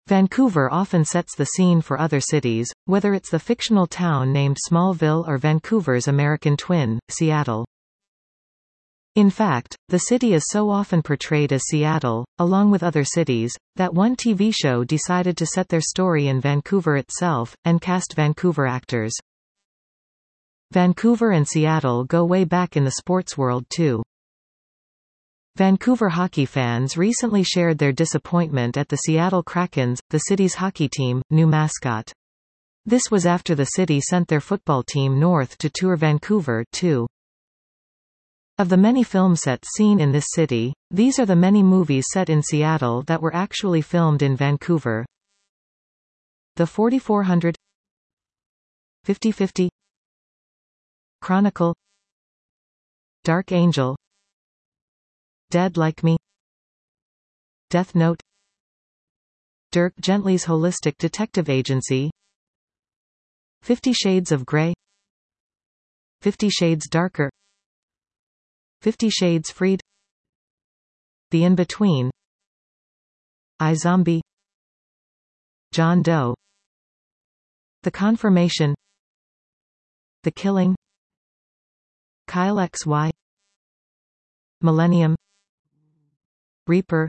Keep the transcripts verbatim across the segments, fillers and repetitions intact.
Vancouver often sets the scene for other cities, whether it's the fictional town named Smallville or Vancouver's American twin, Seattle. In fact, the city is so often portrayed as Seattle, along with other cities, that one T V show decided to set their story in Vancouver itself, and cast Vancouver actors. Vancouver and Seattle go way back in the sports world too. Vancouver hockey fans recently shared their disappointment at the Seattle Krakens, the city's hockey team, new mascot. This was after the city sent their football team north to tour Vancouver too. Of the many film sets seen in this city, these are the many movies set in Seattle that were actually filmed in Vancouver. The forty-four hundred, fifty fifty, Chronicle, Dark Angel, Dead Like Me, Death Note, Dirk Gently's Holistic Detective Agency, Fifty Shades of Grey, Fifty Shades Darker, Fifty Shades Freed, The In-Between, iZombie, John Doe, The Confirmation, The Killing, Kyle X Y, Millennium, Reaper,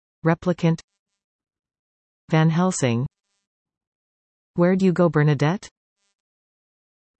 Replicant, Van Helsing, Where'd You Go Bernadette?